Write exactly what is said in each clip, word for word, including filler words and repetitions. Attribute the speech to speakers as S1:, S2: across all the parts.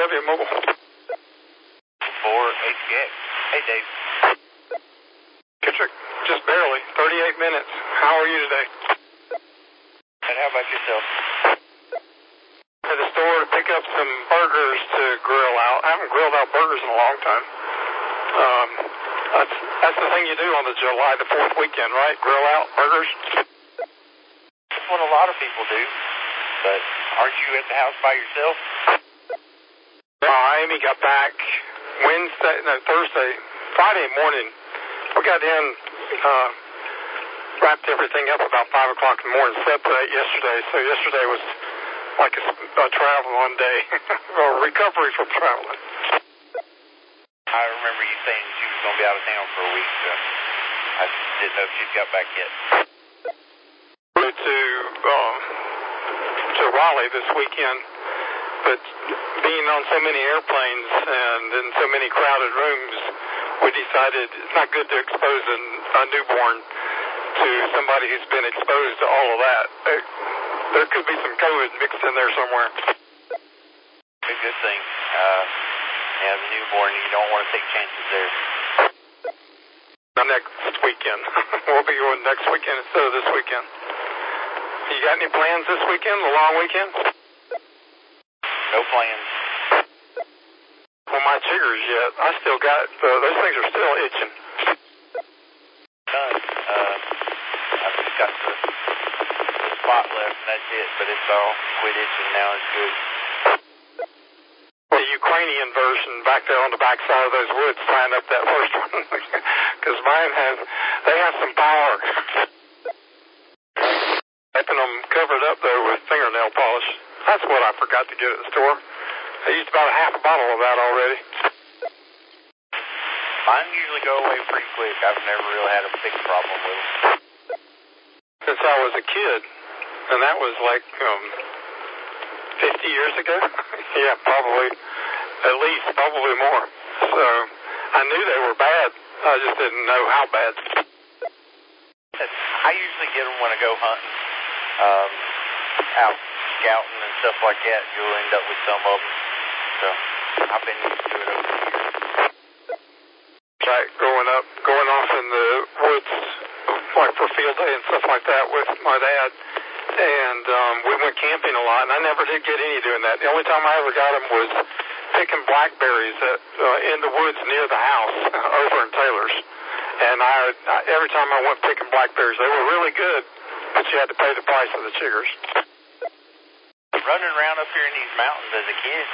S1: W Mobile.
S2: four H K. Hey, Dave.
S1: Kittrick, just barely. thirty-eight minutes. How are you today?
S2: And how about yourself?
S1: At the store to pick up some burgers to grill out. I haven't grilled out burgers in a long time. Um, that's, that's the thing you do on the July the fourth weekend, right? Grill out burgers.
S2: That's what a lot of people do. But aren't you at the house by yourself?
S1: Uh, Amy got back Wednesday, no, Thursday, Friday morning. We got in, uh, wrapped everything up about five o'clock in the morning, slept late yesterday. So yesterday was like a, a travel one day, or recovery from traveling.
S2: I remember you saying she was going to be out of town for a week, so I didn't know if she'd got back yet.
S1: Flew to, uh, to Raleigh this weekend, but being on so many airplanes and in so many crowded rooms, we decided it's not good to expose a, a newborn to somebody who's been exposed to all of that. There, there could be some COVID mixed in there somewhere.
S2: A good thing. Uh, yeah, the newborn, you don't want to take chances there.
S1: Next weekend. We'll be going next weekend instead of this weekend. You got any plans this weekend, the long weekend?
S2: No plans.
S1: Well, my chiggers yet. I still got, uh, those things are still itching.
S2: Done. Uh, I've just got the, the spot left, and that's it, but it's all quit itching now. It's good.
S1: The Ukrainian version back there on the back side of those woods tying up that first one. Because mine has, they have some power. Keeping them covered up, though, with fingernail polish. That's what I forgot to get at the store. I used about a half a bottle of that already.
S2: Mine usually go away pretty quick. I've never really had a big problem with them.
S1: Since I was a kid, and that was like um, fifty years ago. Yeah, probably, at least, probably more. So I knew they were bad. I just didn't know how bad.
S2: I usually get them when I go hunting, um, out scouting and stuff like that. You'll end up with some of them. So I've been used to it over the years.
S1: Right, growing up, going off in the woods, like for field day and stuff like that with my dad. And um, we went camping a lot, and I never did get any doing that. The only time I ever got them was picking blackberries at, uh, in the woods near the house over in Taylor's. And I, I, every time I went picking blackberries, they were really good, but you had to pay the price of the chiggers.
S2: Running around up here in these mountains as a kid,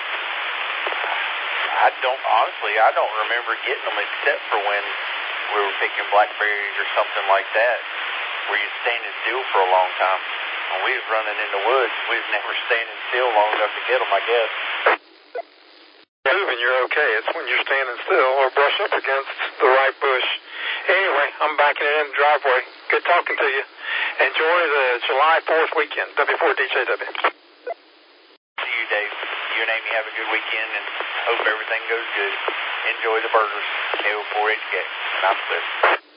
S2: I don't, honestly, I don't remember getting them except for when we were picking blackberries or something like that, where you're standing still for a long time. When we was running in the woods, we was never standing still long enough to get them, I guess.
S1: Moving, you're okay. It's when you're standing still or brush up against the right bush. Anyway, I'm backing it in the driveway. Good talking to you. Enjoy the July fourth weekend, W four D J W.
S2: See you, Dave. You and Amy have a good weekend, and hope everything goes good. Enjoy the burgers, K O four H K, and I'm Cliff.